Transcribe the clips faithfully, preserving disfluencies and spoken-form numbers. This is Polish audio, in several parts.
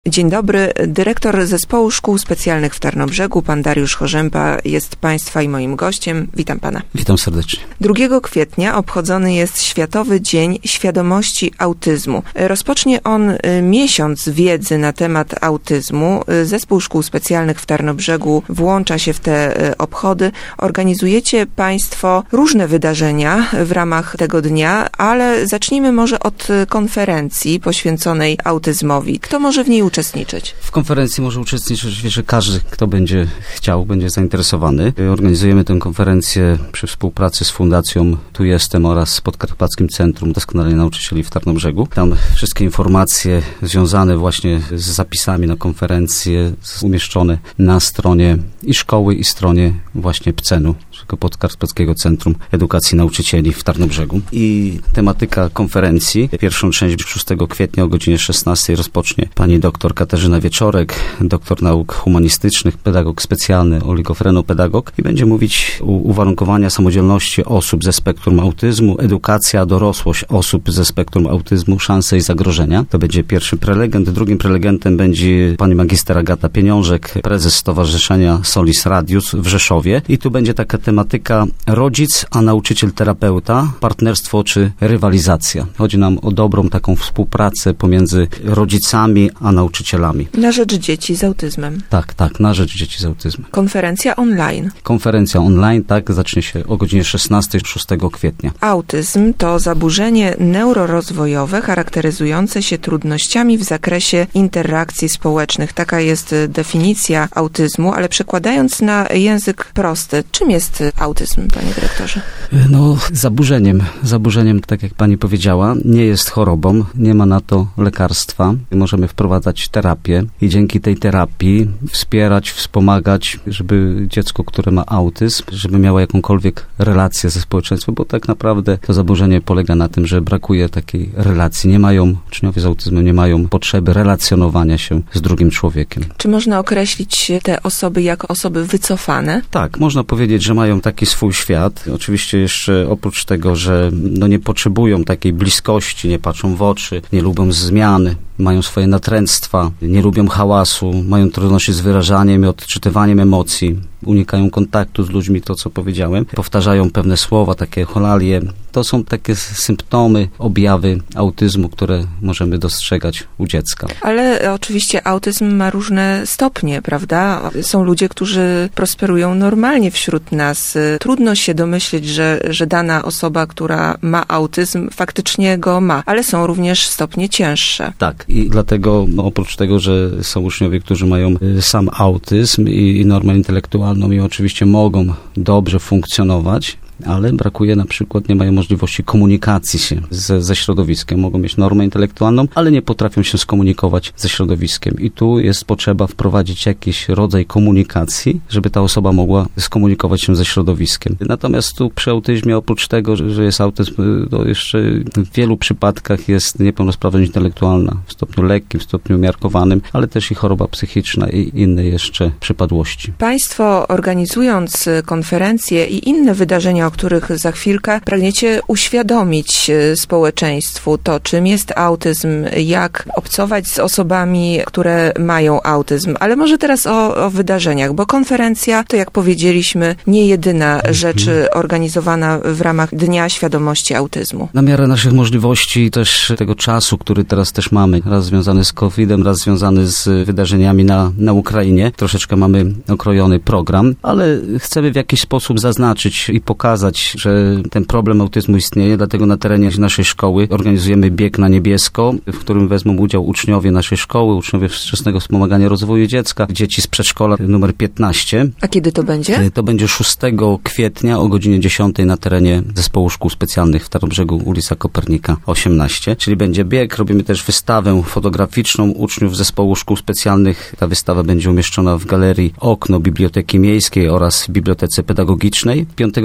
Dzień dobry. Dyrektor Zespołu Szkół Specjalnych w Tarnobrzegu, pan Dariusz Chorzęba, jest Państwa i moim gościem. Witam Pana. Witam serdecznie. drugiego kwietnia obchodzony jest Światowy Dzień Świadomości Autyzmu. Rozpocznie on miesiąc wiedzy na temat autyzmu. Zespół Szkół Specjalnych w Tarnobrzegu włącza się w te obchody. Organizujecie Państwo różne wydarzenia w ramach tego dnia, ale zacznijmy może od konferencji poświęconej autyzmowi. Kto może w niej uczestniczyć? W konferencji może uczestniczyć oczywiście każdy, kto będzie chciał, będzie zainteresowany. Organizujemy tę konferencję przy współpracy z Fundacją Tu Jestem oraz z Podkarpackim Centrum Doskonalenia Nauczycieli w Tarnobrzegu. Tam wszystkie informacje związane właśnie z zapisami na konferencję umieszczone na stronie i szkoły, i stronie właśnie P C E N-u, czyli Podkarpackiego Centrum Edukacji Nauczycieli w Tarnobrzegu. I tematyka konferencji, pierwszą część szóstego kwietnia o godzinie szesnastej rozpocznie pani doktor Katarzyna Wieczorek, doktor nauk humanistycznych, pedagog specjalny, oligofrenopedagog i będzie mówić o uwarunkowaniach samodzielności osób ze spektrum autyzmu, edukacja, dorosłość osób ze spektrum autyzmu, szanse i zagrożenia. To będzie pierwszy prelegent. Drugim prelegentem będzie pani magister Agata Pieniążek, prezes Stowarzyszenia Solis Radius w Rzeszowie. I tu będzie taka tematyka rodzic, a nauczyciel terapeuta, partnerstwo czy rywalizacja. Chodzi nam o dobrą taką współpracę pomiędzy rodzicami a nauczycielami. Na rzecz dzieci z autyzmem. Tak, tak, na rzecz dzieci z autyzmem. Konferencja online. Konferencja online, tak, zacznie się o godzinie szesnastej szóstego kwietnia. Autyzm to zaburzenie neurorozwojowe charakteryzujące się trudnościami w zakresie interakcji społecznych. Taka jest definicja autyzmu, ale przekładając na język prosty, czym jest autyzm, panie dyrektorze? No, zaburzeniem. Zaburzeniem, tak jak pani powiedziała, nie jest chorobą, nie ma na to lekarstwa. Możemy wprowadzać terapię i dzięki tej terapii wspierać, wspomagać, żeby dziecko, które ma autyzm, żeby miało jakąkolwiek relację ze społeczeństwem, bo tak naprawdę to zaburzenie polega na tym, że brakuje takiej relacji. Nie mają, uczniowie z autyzmem nie mają potrzeby relacjonowania się z drugim człowiekiem. Czy można określić te osoby jako osoby wycofane? Tak, można powiedzieć, że mają taki swój świat. Oczywiście jeszcze oprócz tego, że no nie potrzebują takiej bliskości, nie patrzą w oczy, nie lubią zmiany, mają swoje natręctwa, nie lubią hałasu, mają trudności z wyrażaniem i odczytywaniem emocji, unikają kontaktu z ludźmi, to co powiedziałem, powtarzają pewne słowa, takie holalie. To są takie symptomy, objawy autyzmu, które możemy dostrzegać u dziecka. Ale oczywiście autyzm ma różne stopnie, prawda? Są ludzie, którzy prosperują normalnie wśród nas. Trudno się domyślić, że, że dana osoba, która ma autyzm, faktycznie go ma, ale są również stopnie cięższe. Tak, i dlatego no, oprócz tego, że są uczniowie, którzy mają y, sam autyzm i, i normę intelektualną i oczywiście mogą dobrze funkcjonować, ale brakuje na przykład, nie mają możliwości komunikacji się ze, ze środowiskiem. Mogą mieć normę intelektualną, ale nie potrafią się skomunikować ze środowiskiem. I tu jest potrzeba wprowadzić jakiś rodzaj komunikacji, żeby ta osoba mogła skomunikować się ze środowiskiem. Natomiast tu przy autyzmie, oprócz tego, że, że jest autyzm, to jeszcze w wielu przypadkach jest niepełnosprawność intelektualna w stopniu lekkim, w stopniu umiarkowanym, ale też i choroba psychiczna i inne jeszcze przypadłości. Państwo, organizując konferencje i inne wydarzenia, o których za chwilkę pragniecie uświadomić społeczeństwu to, czym jest autyzm, jak obcować z osobami, które mają autyzm. Ale może teraz o, o wydarzeniach, bo konferencja to, jak powiedzieliśmy, nie jedyna rzecz organizowana w ramach Dnia Świadomości Autyzmu. Na miarę naszych możliwości, też tego czasu, który teraz też mamy, raz związany z kowidem, raz związany z wydarzeniami na, na Ukrainie. Troszeczkę mamy okrojony program, ale chcemy w jakiś sposób zaznaczyć i pokazać, że ten problem autyzmu istnieje, dlatego na terenie naszej szkoły organizujemy bieg na niebiesko, w którym wezmą udział uczniowie naszej szkoły, uczniowie wczesnego wspomagania rozwoju dziecka, dzieci z przedszkola numer piętnaście. A kiedy to będzie? To będzie szóstego kwietnia o godzinie dziesiątej na terenie Zespołu Szkół Specjalnych w Tarnobrzegu, ulica Kopernika osiemnaście. Czyli będzie bieg, robimy też wystawę fotograficzną uczniów Zespołu Szkół Specjalnych. Ta wystawa będzie umieszczona w galerii Okno Biblioteki Miejskiej oraz w Bibliotece Pedagogicznej. piątego kwietnia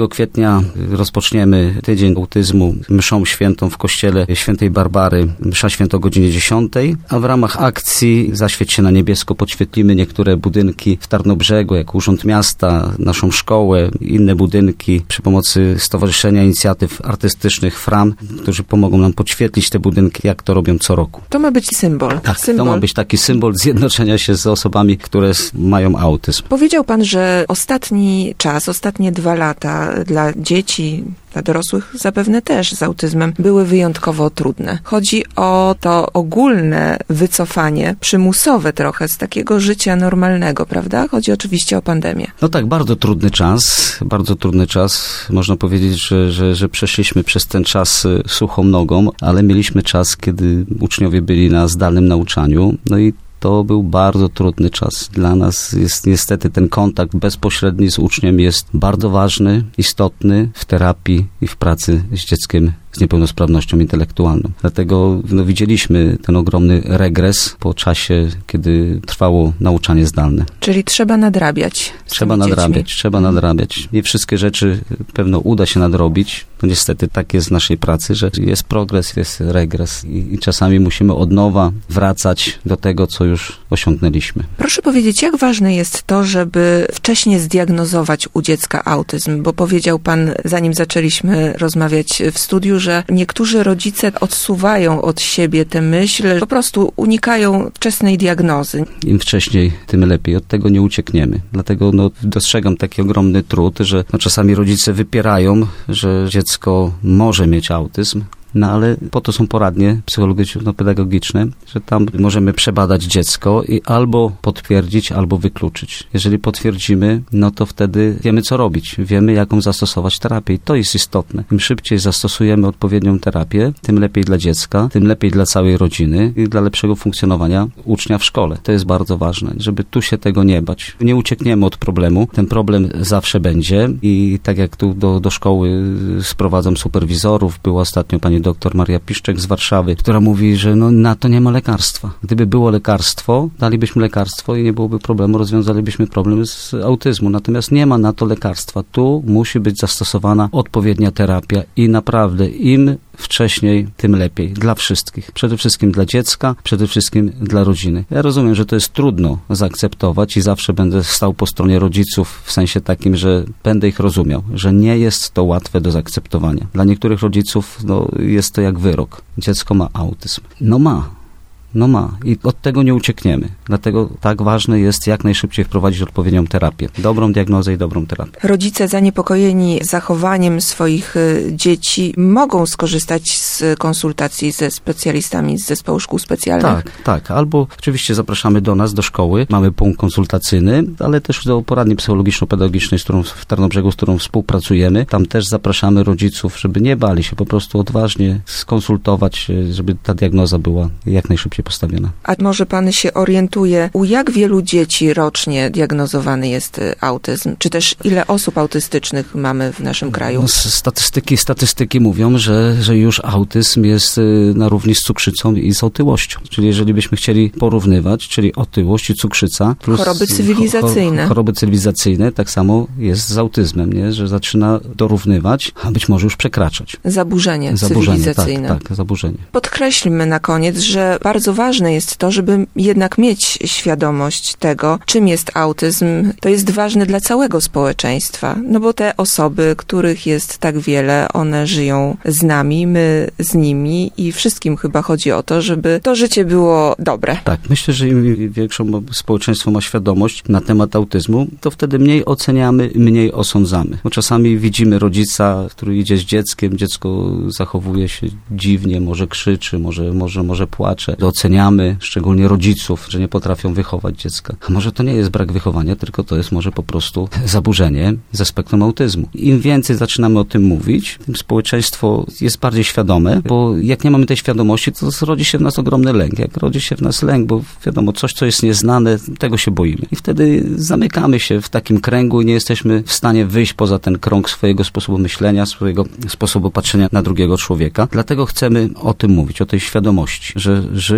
grudnia rozpoczniemy tydzień autyzmu mszą świętą w kościele świętej Barbary, msza święta o godzinie dziesiątej, a w ramach akcji Zaświeć się na niebiesko podświetlimy niektóre budynki w Tarnobrzegu, jak Urząd Miasta, naszą szkołę, inne budynki przy pomocy Stowarzyszenia Inicjatyw Artystycznych F R A M, którzy pomogą nam podświetlić te budynki, jak to robią co roku. To ma być symbol. Tak, symbol. to ma być taki symbol zjednoczenia się z osobami, które mają autyzm. Powiedział pan, że ostatni czas, ostatnie dwa lata dla dzieci, dla dorosłych zapewne też z autyzmem były wyjątkowo trudne. Chodzi o to ogólne wycofanie, przymusowe trochę z takiego życia normalnego, prawda? Chodzi oczywiście o pandemię. No tak, bardzo trudny czas, bardzo trudny czas. Można powiedzieć, że, że, że przeszliśmy przez ten czas suchą nogą, ale mieliśmy czas, kiedy uczniowie byli na zdalnym nauczaniu, no i to był bardzo trudny czas. Dla nas jest niestety ten kontakt bezpośredni z uczniem jest bardzo ważny, istotny w terapii i w pracy z dzieckiem z niepełnosprawnością intelektualną. Dlatego no, widzieliśmy ten ogromny regres po czasie, kiedy trwało nauczanie zdalne. Czyli trzeba nadrabiać. Trzeba nadrabiać, dziećmi. trzeba nadrabiać. Nie wszystkie rzeczy pewno uda się nadrobić. No niestety tak jest w naszej pracy, że jest progres, jest regres i, i czasami musimy od nowa wracać do tego, co już osiągnęliśmy. Proszę powiedzieć, jak ważne jest to, żeby wcześniej zdiagnozować u dziecka autyzm? Bo powiedział pan, zanim zaczęliśmy rozmawiać w studiu, że niektórzy rodzice odsuwają od siebie tę myśl, po prostu unikają wczesnej diagnozy. Im wcześniej, tym lepiej. Od tego nie uciekniemy. Dlatego no, dostrzegam taki ogromny trud, że no, czasami rodzice wypierają, że dziecko może mieć autyzm. No ale po to są poradnie psychologiczno-pedagogiczne, że tam możemy przebadać dziecko i albo potwierdzić, albo wykluczyć. Jeżeli potwierdzimy, no to wtedy wiemy, co robić. Wiemy, jaką zastosować terapię i to jest istotne. Im szybciej zastosujemy odpowiednią terapię, tym lepiej dla dziecka, tym lepiej dla całej rodziny i dla lepszego funkcjonowania ucznia w szkole. To jest bardzo ważne, żeby tu się tego nie bać. Nie uciekniemy od problemu. Ten problem zawsze będzie i tak jak tu do, do szkoły sprowadzam superwizorów, była ostatnio pani doktor Maria Piszczek z Warszawy, która mówi, że no, na to nie ma lekarstwa. Gdyby było lekarstwo, dalibyśmy lekarstwo i nie byłoby problemu, rozwiązalibyśmy problem z autyzmu. Natomiast nie ma na to lekarstwa. Tu musi być zastosowana odpowiednia terapia i naprawdę im wcześniej, tym lepiej. Dla wszystkich. Przede wszystkim dla dziecka, przede wszystkim dla rodziny. Ja rozumiem, że to jest trudno zaakceptować i zawsze będę stał po stronie rodziców w sensie takim, że będę ich rozumiał, że nie jest to łatwe do zaakceptowania. Dla niektórych rodziców no, jest to jak wyrok. Dziecko ma autyzm. No ma. No ma. I od tego nie uciekniemy. Dlatego tak ważne jest jak najszybciej wprowadzić odpowiednią terapię. Dobrą diagnozę i dobrą terapię. Rodzice zaniepokojeni zachowaniem swoich dzieci mogą skorzystać z konsultacji ze specjalistami z zespołu szkół specjalnych? Tak, tak. Albo oczywiście zapraszamy do nas, do szkoły. Mamy punkt konsultacyjny, ale też do poradni psychologiczno-pedagogicznej, z którą w Tarnobrzegu, z którą współpracujemy. Tam też zapraszamy rodziców, żeby nie bali się, po prostu odważnie skonsultować, żeby ta diagnoza była jak najszybciej postawiona. A może pan się orientuje, u jak wielu dzieci rocznie diagnozowany jest autyzm? Czy też ile osób autystycznych mamy w naszym kraju? No, statystyki, statystyki mówią, że, że już autyzm jest na równi z cukrzycą i z otyłością. Czyli jeżeli byśmy chcieli porównywać, czyli otyłość i cukrzyca plus choroby cywilizacyjne. Cho, choroby cywilizacyjne, tak samo jest z autyzmem, nie? Że zaczyna dorównywać, a być może już przekraczać. Zaburzenie, zaburzenie cywilizacyjne. Tak, tak, zaburzenie. Podkreślmy na koniec, że bardzo ważne jest to, żeby jednak mieć świadomość tego, czym jest autyzm. To jest ważne dla całego społeczeństwa, no bo te osoby, których jest tak wiele, one żyją z nami, my z nimi i wszystkim chyba chodzi o to, żeby to życie było dobre. Tak, myślę, że im większą społeczeństwo ma świadomość na temat autyzmu, to wtedy mniej oceniamy, mniej osądzamy. Bo czasami widzimy rodzica, który idzie z dzieckiem, dziecko zachowuje się dziwnie, może krzyczy, może, może, może płacze. Oceniamy, szczególnie rodziców, że nie potrafią wychować dziecka. A może to nie jest brak wychowania, tylko to jest może po prostu zaburzenie ze spektrum autyzmu. Im więcej zaczynamy o tym mówić, tym społeczeństwo jest bardziej świadome, bo jak nie mamy tej świadomości, to rodzi się w nas ogromny lęk. Jak rodzi się w nas lęk, bo wiadomo, coś, co jest nieznane, tego się boimy. I wtedy zamykamy się w takim kręgu i nie jesteśmy w stanie wyjść poza ten krąg swojego sposobu myślenia, swojego sposobu patrzenia na drugiego człowieka. Dlatego chcemy o tym mówić, o tej świadomości, że żyje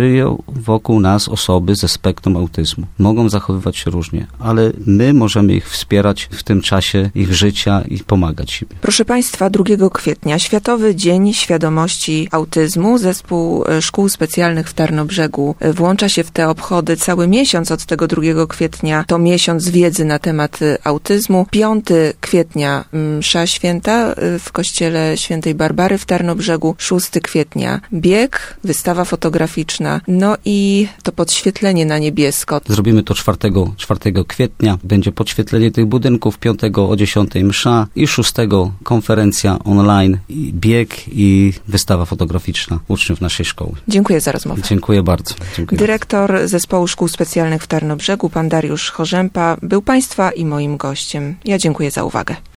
żyją wokół nas osoby ze spektrum autyzmu. Mogą zachowywać się różnie, ale my możemy ich wspierać w tym czasie ich życia i pomagać im. Proszę Państwa, drugiego kwietnia, Światowy Dzień Świadomości Autyzmu. Zespół Szkół Specjalnych w Tarnobrzegu włącza się w te obchody cały miesiąc od tego drugiego kwietnia. To miesiąc wiedzy na temat autyzmu. piątego kwietnia msza święta w kościele świętej Barbary w Tarnobrzegu. szóstego kwietnia bieg, wystawa fotograficzna, no i to podświetlenie na niebiesko. Zrobimy to czwartego kwietnia. Będzie podświetlenie tych budynków, piątego o dziesiątej msza i szóstego konferencja online, i bieg i wystawa fotograficzna uczniów naszej szkoły. Dziękuję za rozmowę. Dziękuję bardzo. Dziękuję Dyrektor Zespołu Szkół Specjalnych w Tarnobrzegu, pan Dariusz Chorzępa, był Państwa i moim gościem. Ja dziękuję za uwagę.